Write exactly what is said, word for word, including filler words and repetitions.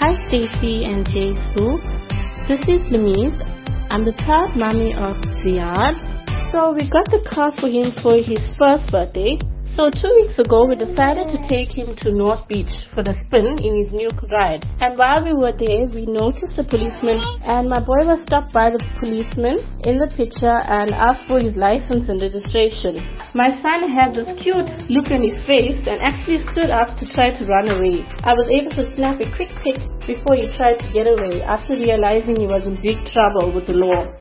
Hi Stacy and Jesu. This is Louise. I'm the proud mommy of Ziad. So we got the car for him for his first birthday. So two weeks ago we decided to take him to North Beach for the spin in his new ride. And while we were there, we noticed a policeman, and my boy was stopped by the policeman in the picture and asked for his license and registration. My son had this cute look on his face and actually stood up to try to run away. I was able to snap a quick pic before he tried to get away after realizing he was in big trouble with the law.